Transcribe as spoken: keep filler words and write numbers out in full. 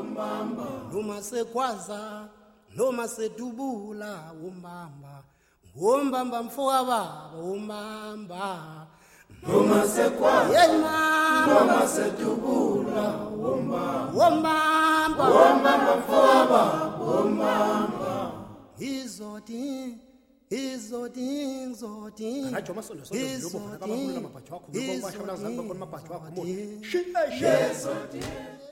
noma sekwaza noma sedubula umbamba umbamba mfoka baba umbamba noma sekwaza yema noma sedubula umbamba umbamba umbamba mfoka baba umbamba izodi izodi izodi Rajo masondo sondo ndobo kana kama kuna mapacho wako ndobo washa unazamba kuna mapacho wako mo. izodi